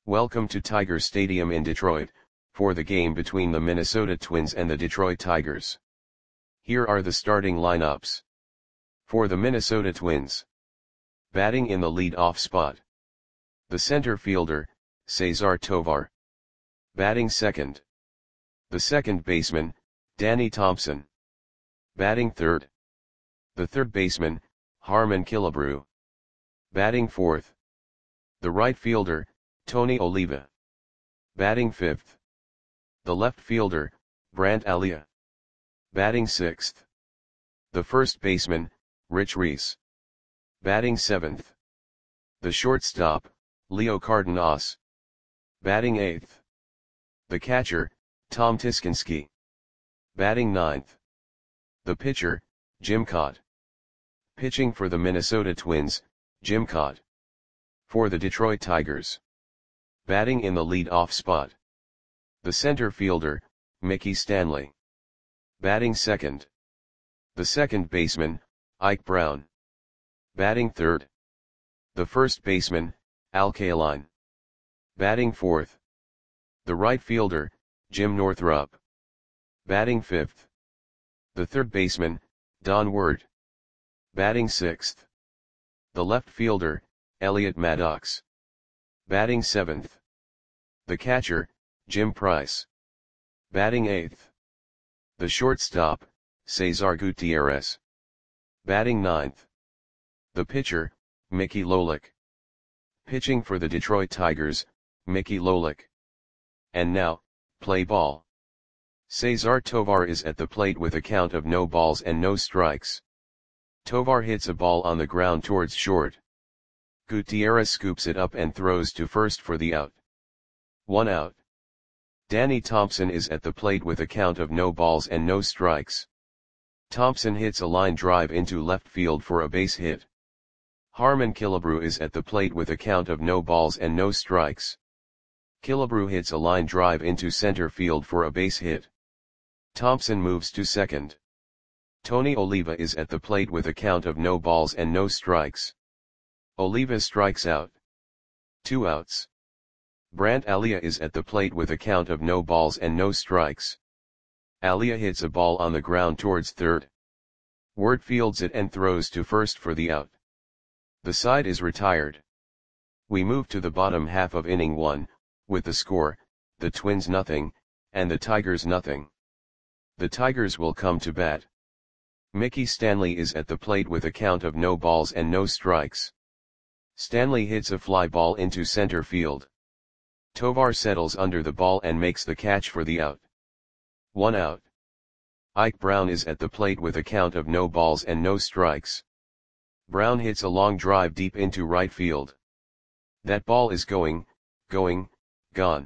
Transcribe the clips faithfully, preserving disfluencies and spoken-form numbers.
Welcome to Tiger Stadium in Detroit, for the game between the Minnesota Twins and the Detroit Tigers. Here are the starting lineups. For the Minnesota Twins. Batting in the lead-off spot. The center fielder, Cesar Tovar. Batting second. The second baseman, Danny Thompson. Batting third. The third baseman, Harmon Killebrew. Batting fourth. The right fielder, Tony Oliva. Batting fifth. The left fielder, Brandt Alia. Batting sixth. The first baseman, Rich Reese. Batting seventh. The shortstop, Leo Cardenas. Batting eighth. The catcher, Tom Tiskinski. Batting ninth. The pitcher, Jim Kaat. Pitching for the Minnesota Twins, Jim Kaat. For the Detroit Tigers. Batting in the lead-off spot. The center fielder, Mickey Stanley. Batting second. The second baseman, Ike Brown. Batting third. The first baseman, Al Kaline. Batting fourth. The right fielder, Jim Northrup. Batting fifth. The third baseman, Don Ward. Batting sixth. The left fielder, Elliot Maddox. Batting seventh. The catcher, Jim Price. Batting eighth. The shortstop, Cesar Gutierrez. Batting ninth. The pitcher, Mickey Lolich. Pitching for the Detroit Tigers, Mickey Lolich. And now, play ball. Cesar Tovar is at the plate with a count of no balls and no strikes. Tovar hits a ball on the ground towards short. Gutierrez scoops it up and throws to first for the out. One out. Danny Thompson is at the plate with a count of no balls and no strikes. Thompson hits a line drive into left field for a base hit. Harmon Killebrew is at the plate with a count of no balls and no strikes. Killebrew hits a line drive into center field for a base hit. Thompson moves to second. Tony Oliva is at the plate with a count of no balls and no strikes. Oliva strikes out. Two outs. Brandt Alia is at the plate with a count of no balls and no strikes. Alia hits a ball on the ground towards third. Ward fields it and throws to first for the out. The side is retired. We move to the bottom half of inning one, with the score, the Twins nothing, and the Tigers nothing. The Tigers will come to bat. Mickey Stanley is at the plate with a count of no balls and no strikes. Stanley hits a fly ball into center field. Tovar settles under the ball and makes the catch for the out. One out. Ike Brown is at the plate with a count of no balls and no strikes. Brown hits a long drive deep into right field. That ball is going, going, gone.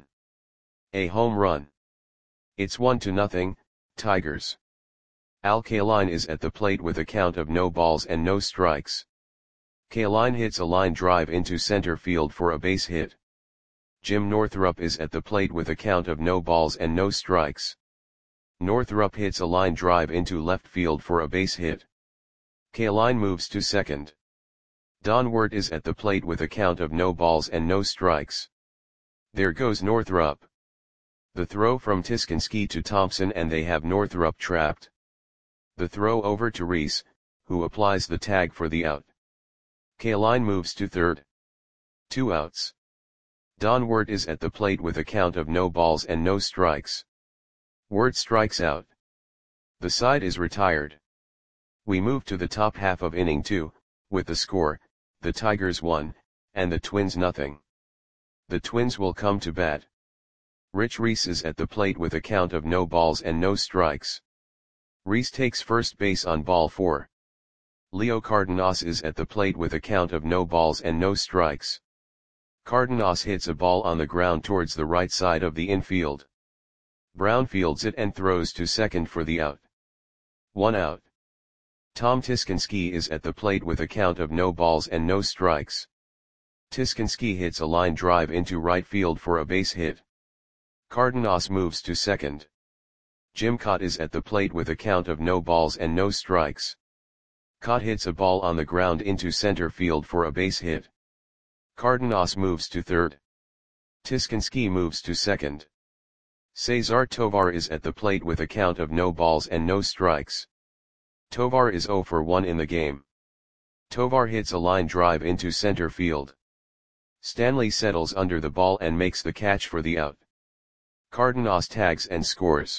A home run. It's one to nothing, Tigers. Al Kaline is at the plate with a count of no balls and no strikes. Kaline hits a line drive into center field for a base hit. Jim Northrup is at the plate with a count of no balls and no strikes. Northrup hits a line drive into left field for a base hit. Kaline moves to second. Don Ward is at the plate with a count of no balls and no strikes. There goes Northrup. The throw from Tiskinski to Thompson and they have Northrup trapped. The throw over to Reese, who applies the tag for the out. Kaline moves to third. Two outs. Don Ward is at the plate with a count of no balls and no strikes. Ward strikes out. The side is retired. We move to the top half of inning two, with the score, the Tigers one, and the Twins nothing. The Twins will come to bat. Rich Reese is at the plate with a count of no balls and no strikes. Reese takes first base on ball four. Leo Cardenas is at the plate with a count of no balls and no strikes. Cardenas hits a ball on the ground towards the right side of the infield. Brown fields it and throws to second for the out. One out. Tom Tiskinski is at the plate with a count of no balls and no strikes. Tiskinski hits a line drive into right field for a base hit. Cardenas moves to second. Jim Kaat is at the plate with a count of no balls and no strikes. Kaat hits a ball on the ground into center field for a base hit. Cardenas moves to third. Tiskinski moves to second. Cesar Tovar is at the plate with a count of no balls and no strikes. Tovar is zero for one in the game. Tovar hits a line drive into center field. Stanley settles under the ball and makes the catch for the out. Cardenas tags and scores.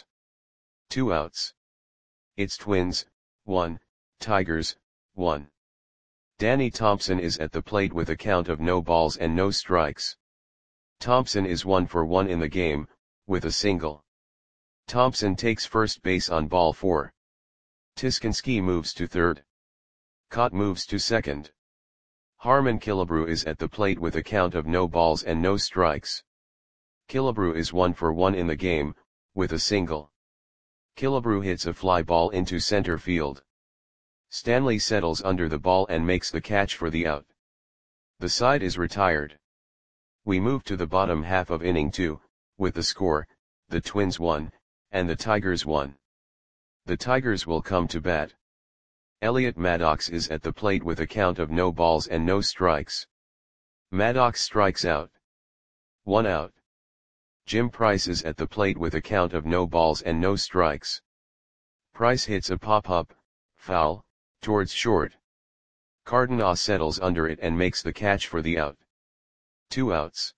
Two outs. It's Twins, one, Tigers, one. Danny Thompson is at the plate with a count of no balls and no strikes. Thompson is one for one in the game, with a single. Thompson takes first base on ball four. Tiskinski moves to third. Cott moves to second. Harmon Killebrew is at the plate with a count of no balls and no strikes. Killebrew is one for one in the game, with a single. Killebrew hits a fly ball into center field. Stanley settles under the ball and makes the catch for the out. The side is retired. We move to the bottom half of inning two, with the score, the Twins won, and the Tigers won. The Tigers will come to bat. Elliot Maddox is at the plate with a count of no balls and no strikes. Maddox strikes out. One out. Jim Price is at the plate with a count of no balls and no strikes. Price hits a pop-up, foul, towards short. Cardenas settles under it and makes the catch for the out. Two outs.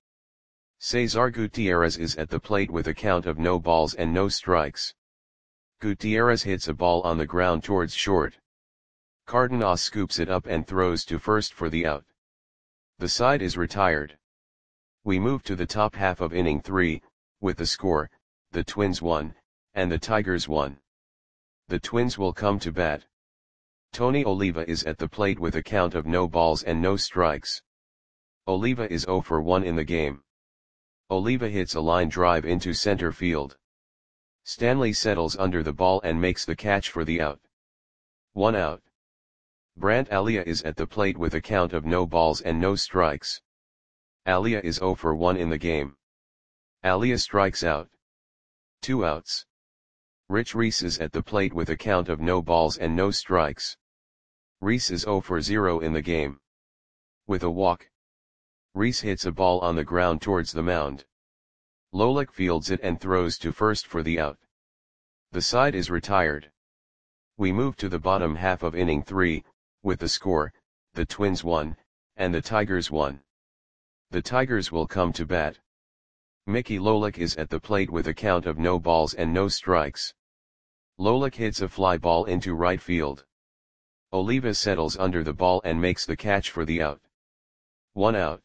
Cesar Gutierrez is at the plate with a count of no balls and no strikes. Gutierrez hits a ball on the ground towards short. Cardenas scoops it up and throws to first for the out. The side is retired. We move to the top half of inning three, with the score, the Twins won, and the Tigers won. The Twins will come to bat. Tony Oliva is at the plate with a count of no balls and no strikes. Oliva is zero for one in the game. Oliva hits a line drive into center field. Stanley settles under the ball and makes the catch for the out. One out. Brant Alia is at the plate with a count of no balls and no strikes. Alia is zero for one in the game. Alia strikes out. Two outs. Rich Reese is at the plate with a count of no balls and no strikes. Reese is zero for zero in the game. With a walk. Reese hits a ball on the ground towards the mound. Lolik fields it and throws to first for the out. The side is retired. We move to the bottom half of inning three, with the score, the Twins won, and the Tigers won. The Tigers will come to bat. Mickey Lolik is at the plate with a count of no balls and no strikes. Lolik hits a fly ball into right field. Oliva settles under the ball and makes the catch for the out. One out.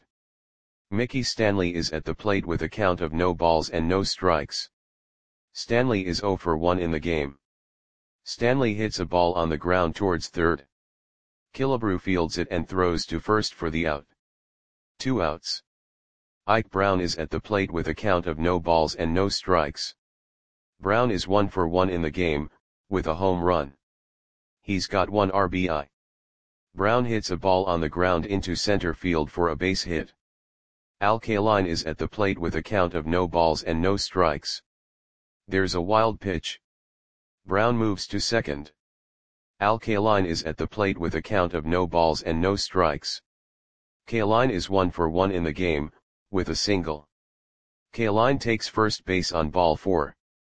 Mickey Stanley is at the plate with a count of no balls and no strikes. Stanley is zero for one in the game. Stanley hits a ball on the ground towards third. Killebrew fields it and throws to first for the out. Two outs. Ike Brown is at the plate with a count of no balls and no strikes. Brown is one for one in the game, with a home run. He's got one R B I. Brown hits a ball on the ground into center field for a base hit. Al Kaline is at the plate with a count of no balls and no strikes. There's a wild pitch. Brown moves to second. Al Kaline is at the plate with a count of no balls and no strikes. Kaline is one for one in the game, with a single. Kaline takes first base on ball four.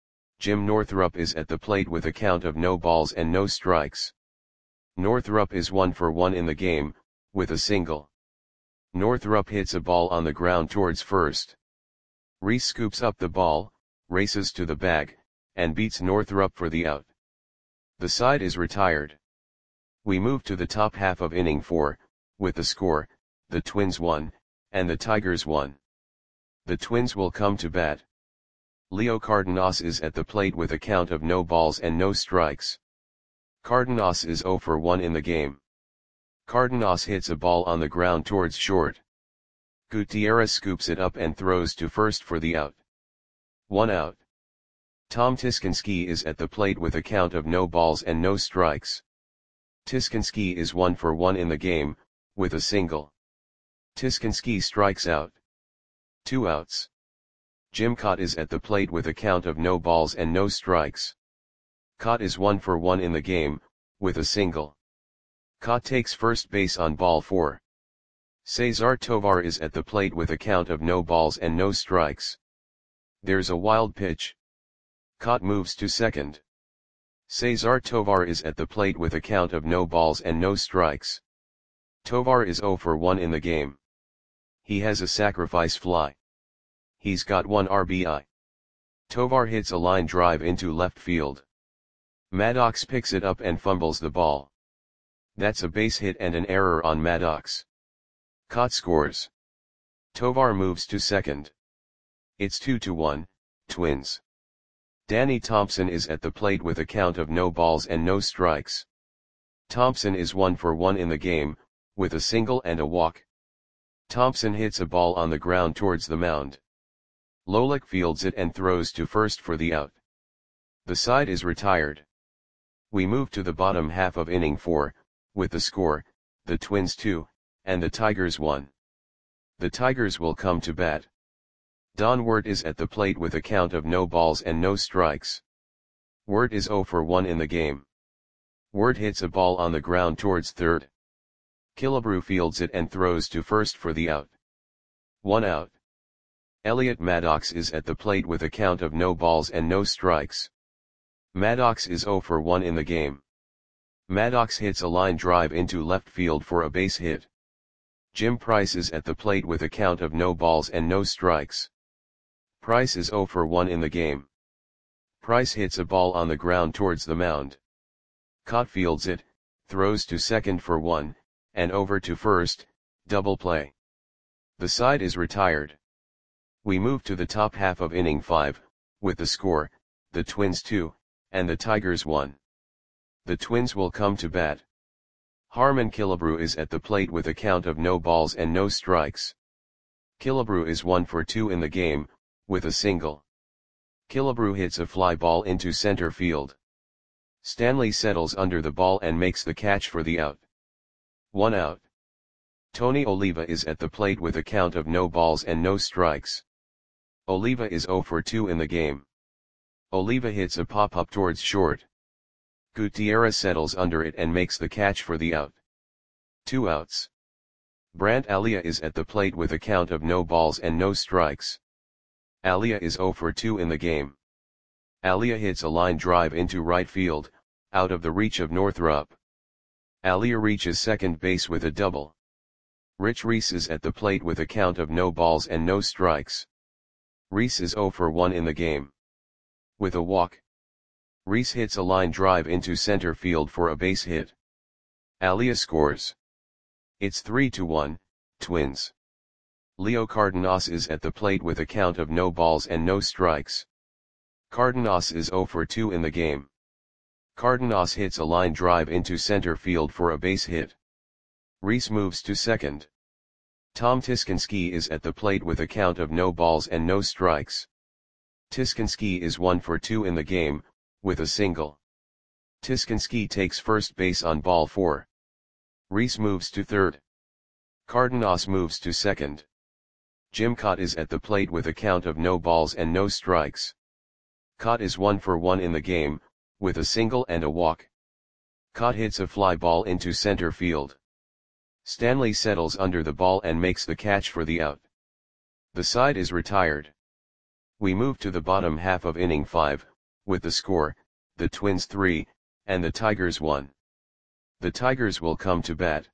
Jim Northrup is at the plate with a count of no balls and no strikes. Northrup is one for one in the game, with a single. Northrup hits a ball on the ground towards first. Reese scoops up the ball, races to the bag, and beats Northrup for the out. The side is retired. We move to the top half of inning four, with the score, the Twins won, and the Tigers won. The Twins will come to bat. Leo Cardenas is at the plate with a count of no balls and no strikes. Cardenas is zero for one in the game. Cardenas hits a ball on the ground towards short. Gutierrez scoops it up and throws to first for the out. One out. Tom Tiskinski is at the plate with a count of no balls and no strikes. Tiskinski is one for one in the game, with a single. Tiskinski strikes out. Two outs. Jim Cott is at the plate with a count of no balls and no strikes. Cott is one for one in the game, with a single. Cott takes first base on ball four. Cesar Tovar is at the plate with a count of no balls and no strikes. There's a wild pitch. Caught moves to second. Cesar Tovar is at the plate with a count of no balls and no strikes. Tovar is zero for one in the game. He has a sacrifice fly. He's got one R B I. Tovar hits a line drive into left field. Maddox picks it up and fumbles the ball. That's a base hit and an error on Maddox. Caught scores. Tovar moves to second. It's two to one, Twins. Danny Thompson is at the plate with a count of no balls and no strikes. Thompson is one for one in the game, with a single and a walk. Thompson hits a ball on the ground towards the mound. Lolik fields it and throws to first for the out. The side is retired. We move to the bottom half of inning four, with the score, the Twins two, and the Tigers one. The Tigers will come to bat. Don Wirt is at the plate with a count of no balls and no strikes. Wirt is zero for one in the game. Wirt hits a ball on the ground towards third. Killebrew fields it and throws to first for the out. One out. Elliot Maddox is at the plate with a count of no balls and no strikes. Maddox is zero for one in the game. Maddox hits a line drive into left field for a base hit. Jim Price is at the plate with a count of no balls and no strikes. Price is zero for one in the game. Price hits a ball on the ground towards the mound. Caught fields it, throws to second for one, and over to first, double play. The side is retired. We move to the top half of inning five, with the score, the Twins two, and the Tigers one. The Twins will come to bat. Harmon Killebrew is at the plate with a count of no balls and no strikes. Killebrew is one for two in the game, with a single. Killebrew hits a fly ball into center field. Stanley settles under the ball and makes the catch for the out. One out. Tony Oliva is at the plate with a count of no balls and no strikes. Oliva is zero for two in the game. Oliva hits a pop-up towards short. Gutierrez settles under it and makes the catch for the out. Two outs. Brant Alia is at the plate with a count of no balls and no strikes. Alia is zero for two in the game. Alia hits a line drive into right field, out of the reach of Northrup. Alia reaches second base with a double. Rich Reese is at the plate with a count of no balls and no strikes. Reese is zero for one in the game. With a walk. Reese hits a line drive into center field for a base hit. Alia scores. It's three to one, Twins. Leo Cardenas is at the plate with a count of no balls and no strikes. Cardenas is zero for two in the game. Cardenas hits a line drive into center field for a base hit. Reese moves to second. Tom Tiskinski is at the plate with a count of no balls and no strikes. Tiskinski is one for two in the game, with a single. Tiskinski takes first base on ball four. Reese moves to third. Cardenas moves to second. Jim Cott is at the plate with a count of no balls and no strikes. Cott is one for one in the game, with a single and a walk. Cott hits a fly ball into center field. Stanley settles under the ball and makes the catch for the out. The side is retired. We move to the bottom half of inning five, with the score, the Twins three, and the Tigers one. The Tigers will come to bat.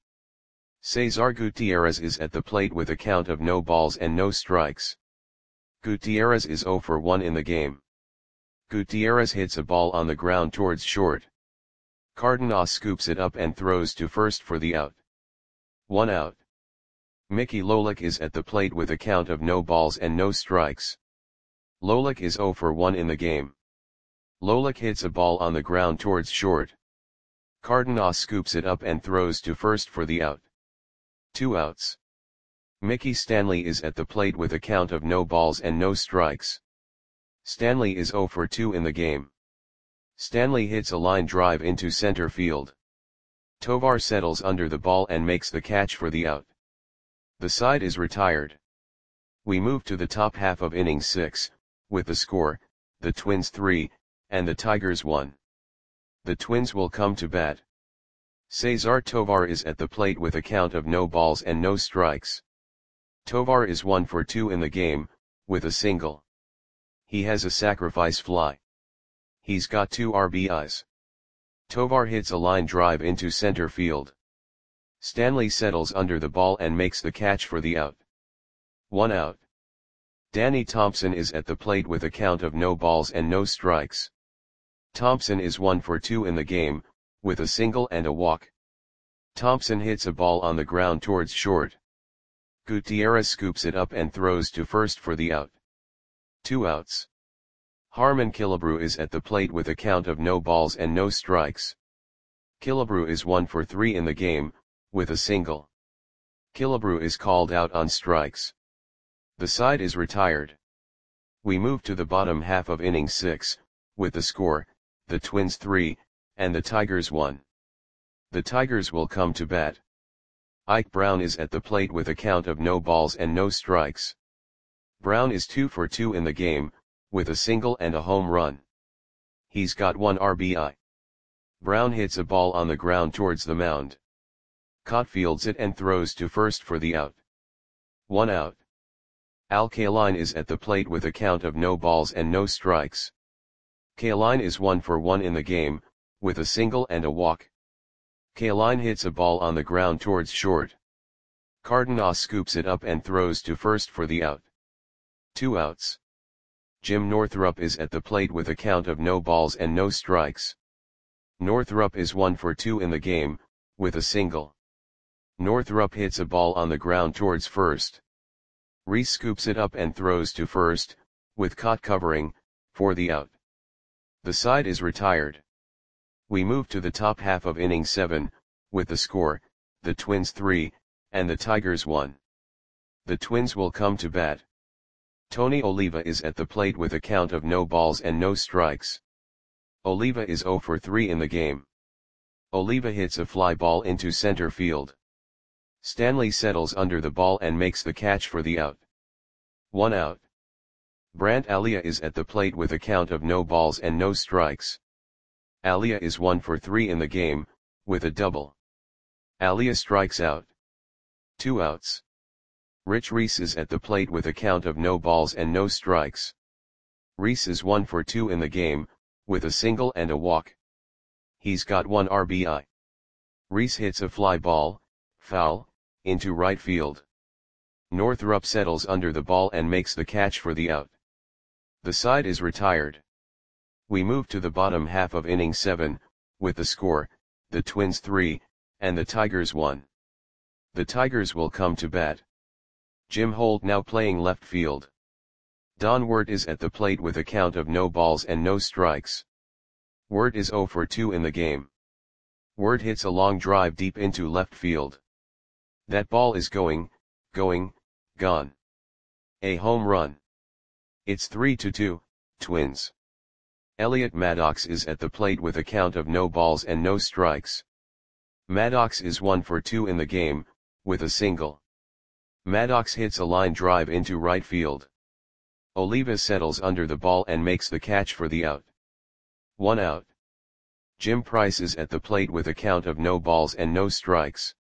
Cesar Gutierrez is at the plate with a count of no balls and no strikes. Gutierrez is zero for one in the game. Gutierrez hits a ball on the ground towards short. Cardenas scoops it up and throws to first for the out. One out. Mickey Lolik is at the plate with a count of no balls and no strikes. Lolik is zero for one in the game. Lolik hits a ball on the ground towards short. Cardenas scoops it up and throws to first for the out. Two outs. Mickey Stanley is at the plate with a count of no balls and no strikes. Stanley is zero for two in the game. Stanley hits a line drive into center field. Tovar settles under the ball and makes the catch for the out. The side is retired. We move to the top half of inning six, with the score, the Twins three, and the Tigers one. The Twins will come to bat. Cesar Tovar is at the plate with a count of no balls and no strikes. Tovar is one for two in the game, with a single. He has a sacrifice fly. He's got two R B Is. Tovar hits a line drive into center field. Stanley settles under the ball and makes the catch for the out. One out. Danny Thompson is at the plate with a count of no balls and no strikes. Thompson is one for two in the game, with a single and a walk. Thompson hits a ball on the ground towards short. Gutierrez scoops it up and throws to first for the out. Two outs. Harmon Killebrew is at the plate with a count of no balls and no strikes. Killebrew is one for three in the game, with a single. Killebrew is called out on strikes. The side is retired. We move to the bottom half of inning six, with the score, the Twins three, and the Tigers one. The Tigers will come to bat. Ike Brown is at the plate with a count of no balls and no strikes. Brown is two for two in the game, with a single and a home run. He's got one R B I. Brown hits a ball on the ground towards the mound. Cott fields it and throws to first for the out. One out. Al Kaline is at the plate with a count of no balls and no strikes. Kaline is one for one in the game, with a single and a walk. Kaline hits a ball on the ground towards short. Cardenas scoops it up and throws to first for the out. Two outs. Jim Northrup is at the plate with a count of no balls and no strikes. Northrup is one for two in the game, with a single. Northrup hits a ball on the ground towards first. Reese scoops it up and throws to first, with Cott covering, for the out. The side is retired. We move to the top half of inning seven, with the score, the Twins three, and the Tigers one. The Twins will come to bat. Tony Oliva is at the plate with a count of no balls and no strikes. Oliva is zero for three in the game. Oliva hits a fly ball into center field. Stanley settles under the ball and makes the catch for the out. One out. Brant Alia is at the plate with a count of no balls and no strikes. Alia is one for three in the game, with a double. Alia strikes out. Two outs. Rich Reese is at the plate with a count of no balls and no strikes. Reese is one for two in the game, with a single and a walk. He's got one R B I. Reese hits a fly ball, foul, into right field. Northrup settles under the ball and makes the catch for the out. The side is retired. We move to the bottom half of inning seven, with the score, the Twins three, and the Tigers one. The Tigers will come to bat. Jim Holt now playing left field. Don Wirt is at the plate with a count of no balls and no strikes. Wirt is zero for two in the game. Wirt hits a long drive deep into left field. That ball is going, going, gone. A home run. It's three to two, Twins. Elliot Maddox is at the plate with a count of no balls and no strikes. Maddox is one for two in the game, with a single. Maddox hits a line drive into right field. Oliva settles under the ball and makes the catch for the out. One out. Jim Price is at the plate with a count of no balls and no strikes.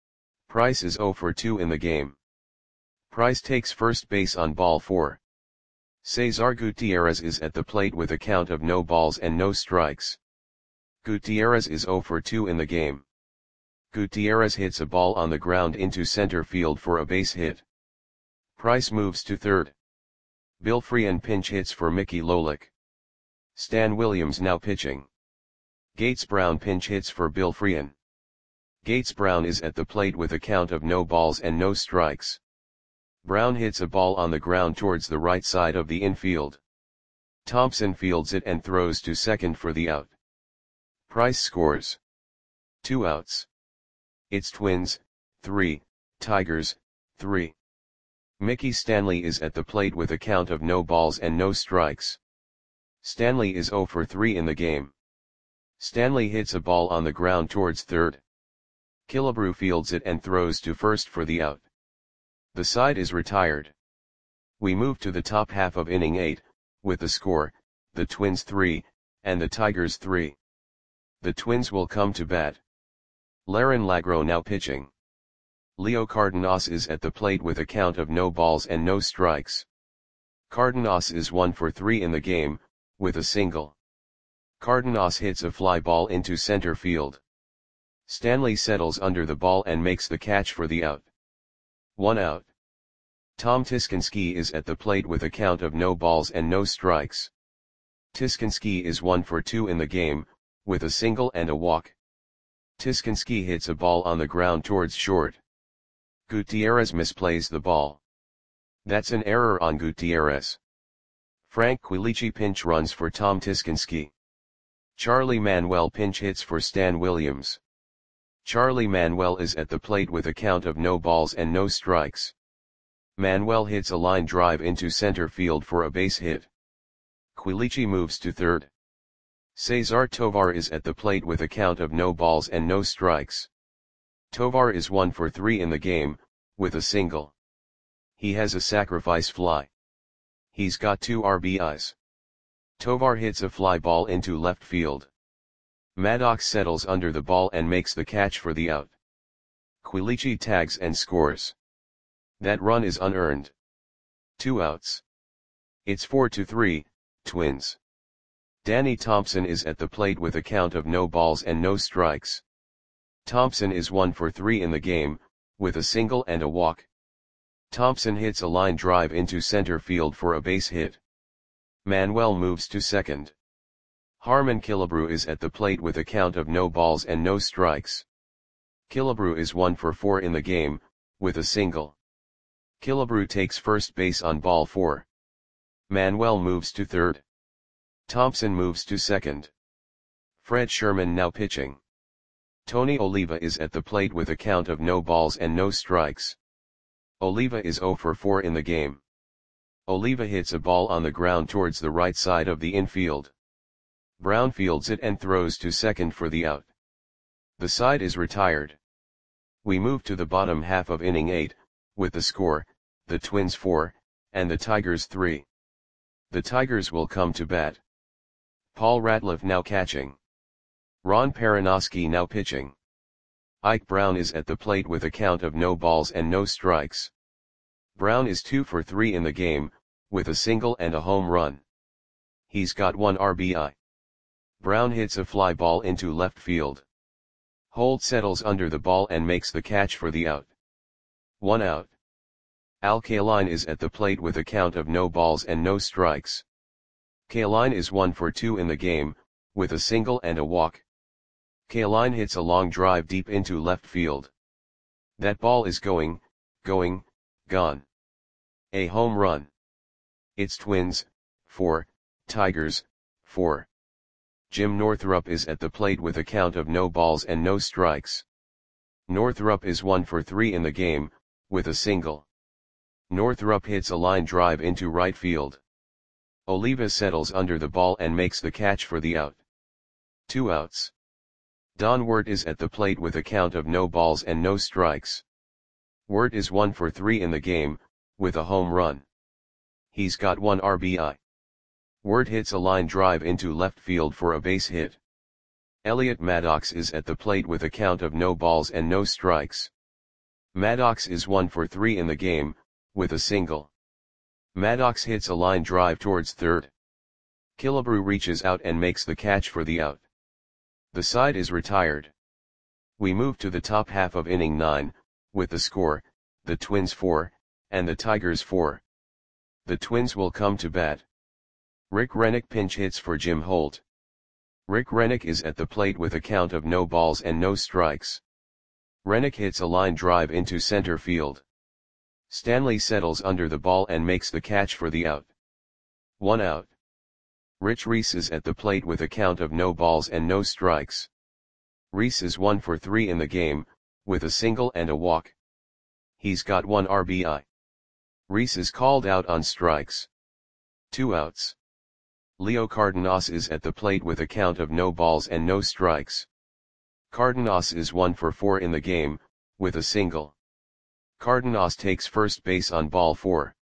Price is zero for two in the game. Price takes first base on ball four. Cesar Gutierrez is at the plate with a count of no balls and no strikes. Gutierrez is zero for two in the game. Gutierrez hits a ball on the ground into center field for a base hit. Price moves to third. Bill Freehan pinch hits for Mickey Lolich. Stan Williams now pitching. Gates Brown pinch hits for Bill Freehan. Gates Brown is at the plate with a count of no balls and no strikes. Brown hits a ball on the ground towards the right side of the infield. Thompson fields it and throws to second for the out. Price scores. Two outs. It's Twins, three, Tigers, three. Mickey Stanley is at the plate with a count of no balls and no strikes. Stanley is zero for three in the game. Stanley hits a ball on the ground towards third. Killebrew fields it and throws to first for the out. The side is retired. We move to the top half of inning eight, with the score, the Twins three, and the Tigers three. The Twins will come to bat. Larin Lagro now pitching. Leo Cardenas is at the plate with a count of no balls and no strikes. Cardenas is one for three in the game, with a single. Cardenas hits a fly ball into center field. Stanley settles under the ball and makes the catch for the out. One out. Tom Tiskinski is at the plate with a count of no balls and no strikes. Tiskinski is one for two in the game, with a single and a walk. Tiskinski hits a ball on the ground towards short. Gutierrez misplays the ball. That's an error on Gutierrez. Frank Quilici pinch runs for Tom Tiskinski. Charlie Manuel pinch hits for Stan Williams. Charlie Manuel is at the plate with a count of no balls and no strikes. Manuel hits a line drive into center field for a base hit. Quilici moves to third. Cesar Tovar is at the plate with a count of no balls and no strikes. Tovar is one for three in the game, with a single. He has a sacrifice fly. He's got two R B Is. Tovar hits a fly ball into left field. Maddox settles under the ball and makes the catch for the out. Quilici tags and scores. That run is unearned. Two outs. It's four to three, Twins. Danny Thompson is at the plate with a count of no balls and no strikes. Thompson is one for three in the game, with a single and a walk. Thompson hits a line drive into center field for a base hit. Manuel moves to second. Harmon Killebrew is at the plate with a count of no balls and no strikes. Killebrew is one for four in the game, with a single. Killebrew takes first base on ball four. Manuel moves to third. Thompson moves to second. Fred Sherman now pitching. Tony Oliva is at the plate with a count of no balls and no strikes. Oliva is zero for four in the game. Oliva hits a ball on the ground towards the right side of the infield. Brown fields it and throws to second for the out. The side is retired. We move to the bottom half of inning eight, with the score, the Twins four, and the Tigers three. The Tigers will come to bat. Paul Ratliff now catching. Ron Perinoski now pitching. Ike Brown is at the plate with a count of no balls and no strikes. Brown is two for three in the game, with a single and a home run. He's got one R B I. Brown hits a fly ball into left field. Holt settles under the ball and makes the catch for the out. One out. Al Kaline is at the plate with a count of no balls and no strikes. Kaline is one for two in the game, with a single and a walk. Kaline hits a long drive deep into left field. That ball is going, going, gone. A home run. It's Twins, four, Tigers, four. Jim Northrup is at the plate with a count of no balls and no strikes. Northrup is one for three in the game, with a single. Northrup hits a line drive into right field. Oliva settles under the ball and makes the catch for the out. Two outs. Don Wirt is at the plate with a count of no balls and no strikes. Wirt is one for three in the game, with a home run. He's got one R B I. Wirt hits a line drive into left field for a base hit. Elliot Maddox is at the plate with a count of no balls and no strikes. Maddox is one for three in the game, with a single. Maddox hits a line drive towards third. Killebrew reaches out and makes the catch for the out. The side is retired. We move to the top half of inning nine, with the score, the Twins four, and the Tigers four. The Twins will come to bat. Rick Rennick pinch hits for Jim Holt. Rick Rennick is at the plate with a count of no balls and no strikes. Rennick hits a line drive into center field. Stanley settles under the ball and makes the catch for the out. One out. Rich Reese is at the plate with a count of no balls and no strikes. Reese is one for three in the game, with a single and a walk. He's got one R B I. Reese is called out on strikes. Two outs. Leo Cardenas is at the plate with a count of no balls and no strikes. Cardenas is one for four in the game, with a single. Cardenas takes first base on ball four.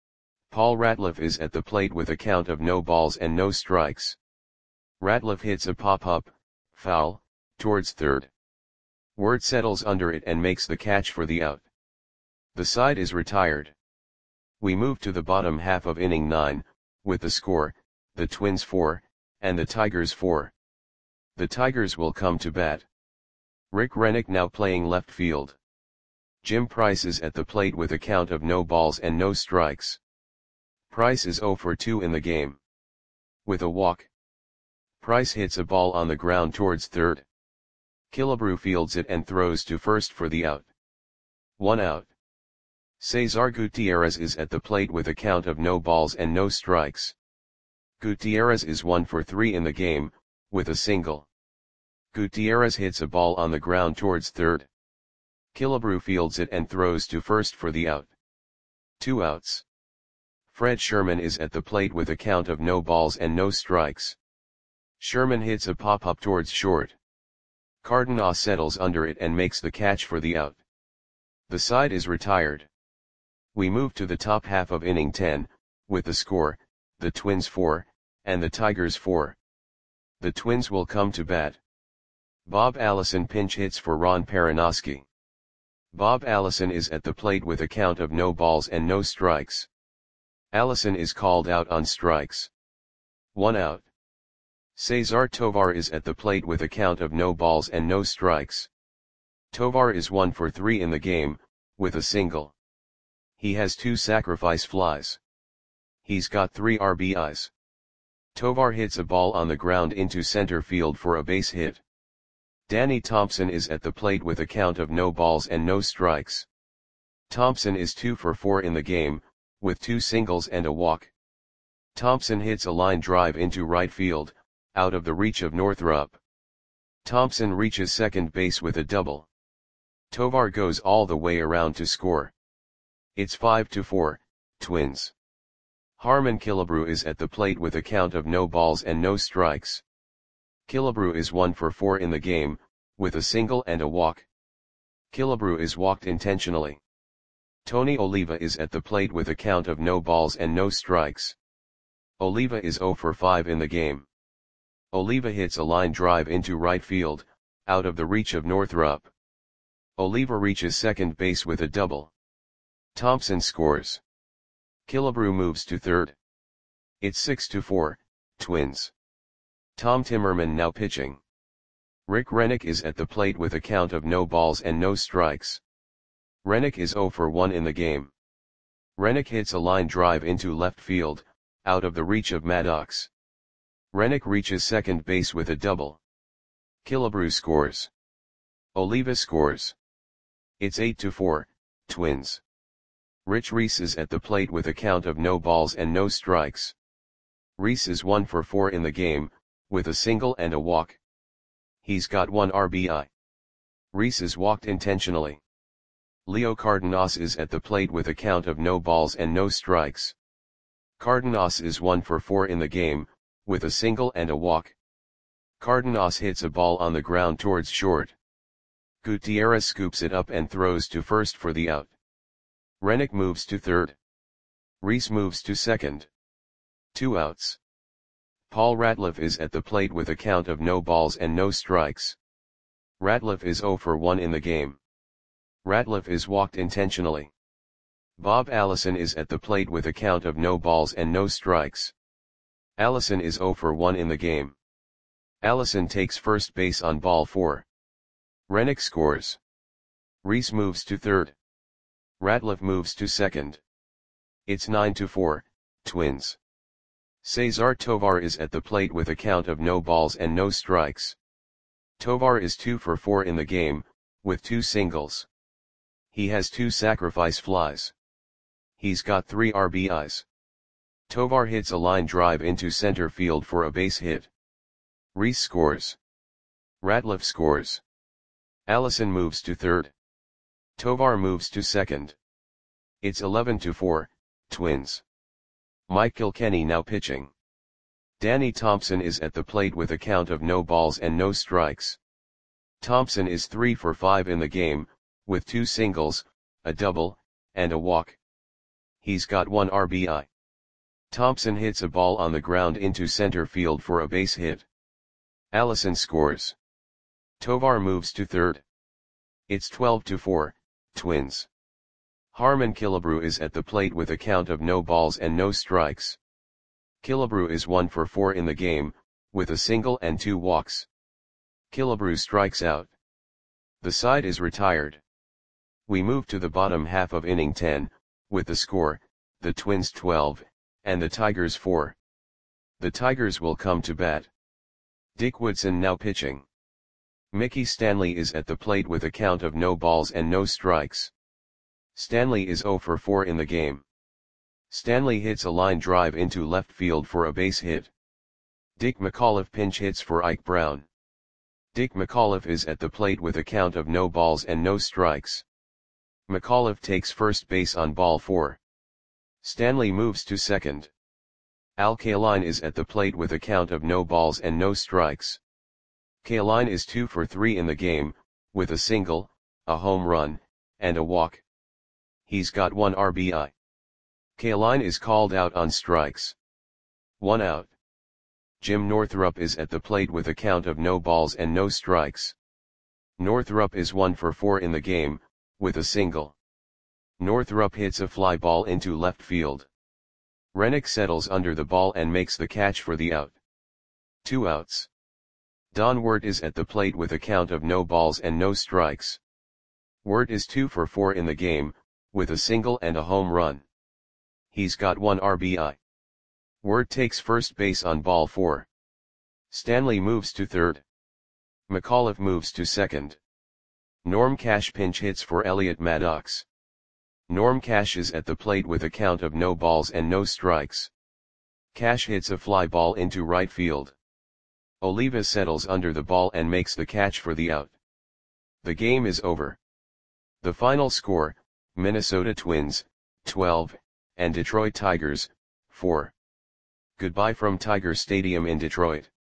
Paul Ratliff is at the plate with a count of no balls and no strikes. Ratliff hits a pop-up, foul, towards third. Wirt settles under it and makes the catch for the out. The side is retired. We move to the bottom half of inning nine, with the score, the Twins four, and the Tigers four. The Tigers will come to bat. Rick Rennick now playing left field. Jim Price is at the plate with a count of no balls and no strikes. Price is oh for two in the game. With a walk, Price hits a ball on the ground towards third. Killebrew fields it and throws to first for the out. One out. Cesar Gutierrez is at the plate with a count of no balls and no strikes. Gutierrez is one for three in the game, with a single. Gutierrez hits a ball on the ground towards third. Killebrew fields it and throws to first for the out. Two outs. Fred Sherman is at the plate with a count of no balls and no strikes. Sherman hits a pop-up towards short. Cardenas settles under it and makes the catch for the out. The side is retired. We move to the top half of inning ten, with the score, the Twins four, and the Tigers four. The Twins will come to bat. Bob Allison pinch hits for Ron Perranoski. Bob Allison is at the plate with a count of no balls and no strikes. Allison is called out on strikes. One out. Cesar Tovar is at the plate with a count of no balls and no strikes. Tovar is one for three in the game, with a single. He has two sacrifice flies. He's got three R B Is. Tovar hits a ball on the ground into center field for a base hit. Danny Thompson is at the plate with a count of no balls and no strikes. Thompson is two for four in the game, with two singles and a walk. Thompson hits a line drive into right field, out of the reach of Northrup. Thompson reaches second base with a double. Tovar goes all the way around to score. It's five to four, Twins. Harmon Killebrew is at the plate with a count of no balls and no strikes. Killebrew is one for four in the game, with a single and a walk. Killebrew is walked intentionally. Tony Oliva is at the plate with a count of no balls and no strikes. Oliva is oh for five in the game. Oliva hits a line drive into right field, out of the reach of Northrup. Oliva reaches second base with a double. Thompson scores. Killebrew moves to third. It's six to four, Twins. Tom Timmerman now pitching. Rick Rennick is at the plate with a count of no balls and no strikes. Rennick is oh for one in the game. Rennick hits a line drive into left field, out of the reach of Maddox. Rennick reaches second base with a double. Killebrew scores. Oliva scores. It's eight to four, Twins. Rich Reese is at the plate with a count of no balls and no strikes. Reese is one for four in the game, with a single and a walk. He's got one R B I. Reese is walked intentionally. Leo Cardenas is at the plate with a count of no balls and no strikes. Cardenas is one for four in the game, with a single and a walk. Cardenas hits a ball on the ground towards short. Gutierrez scoops it up and throws to first for the out. Rennick moves to third. Reese moves to second. Two outs. Paul Ratliff is at the plate with a count of no balls and no strikes. Ratliff is oh for one in the game. Ratliff is walked intentionally. Bob Allison is at the plate with a count of no balls and no strikes. Allison is oh for one in the game. Allison takes first base on ball four. Rennick scores. Reese moves to third. Ratliff moves to second. It's nine to four, Twins. Cesar Tovar is at the plate with a count of no balls and no strikes. Tovar is two for four in the game, with two singles. He has two sacrifice flies. He's got three R B Is. Tovar hits a line drive into center field for a base hit. Reese scores. Ratliff scores. Allison moves to third. Tovar moves to second. It's eleven to four, Twins. Mike Kilkenny now pitching. Danny Thompson is at the plate with a count of no balls and no strikes. Thompson is three for five in the game, with two singles, a double, and a walk. He's got one R B I. Thompson hits a ball on the ground into center field for a base hit. Allison scores. Tovar moves to third. It's twelve to four, Twins. Harmon Killebrew is at the plate with a count of no balls and no strikes. Killebrew is one for four in the game, with a single and two walks. Killebrew strikes out. The side is retired. We move to the bottom half of inning ten, with the score, the Twins twelve, and the Tigers four. The Tigers will come to bat. Dick Woodson now pitching. Mickey Stanley is at the plate with a count of no balls and no strikes. Stanley is zero for four in the game. Stanley hits a line drive into left field for a base hit. Dick McAuliffe pinch hits for Ike Brown. Dick McAuliffe is at the plate with a count of no balls and no strikes. McAuliffe takes first base on ball four. Stanley moves to second. Al Kaline is at the plate with a count of no balls and no strikes. Kaline is two for three in the game, with a single, a home run, and a walk. He's got one R B I. Kaline is called out on strikes. One out. Jim Northrup is at the plate with a count of no balls and no strikes. Northrup is one for four in the game, with a single. Northrup hits a fly ball into left field. Rennick settles under the ball and makes the catch for the out. Two outs. Don Wirt is at the plate with a count of no balls and no strikes. Wirt is two for four in the game, with a single and a home run. He's got one R B I. Wirt takes first base on ball four. Stanley moves to third. McAuliffe moves to second. Norm Cash pinch hits for Elliot Maddox. Norm Cash is at the plate with a count of no balls and no strikes. Cash hits a fly ball into right field. Oliva settles under the ball and makes the catch for the out. The game is over. The final score, Minnesota Twins, twelve, and Detroit Tigers, four. Goodbye from Tiger Stadium in Detroit.